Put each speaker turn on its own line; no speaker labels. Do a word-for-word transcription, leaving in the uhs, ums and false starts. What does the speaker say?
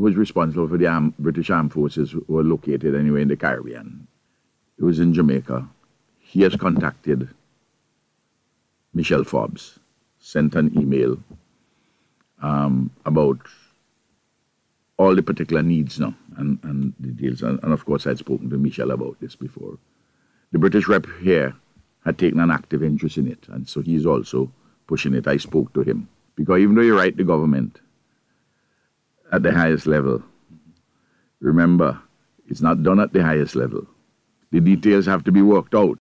was responsible for the arm, British Armed Forces who were located anywhere in the Caribbean. It was in Jamaica. He has contacted Michelle Forbes, sent an email um, about all the particular needs now and, and details. And, and of course, I'd spoken to Michelle about this before. The British rep here had taken an active interest in it, and so he's also pushing it. I spoke to him. Because even though you write the government at the highest level, remember, it's not done at the highest level. The details have to be worked out.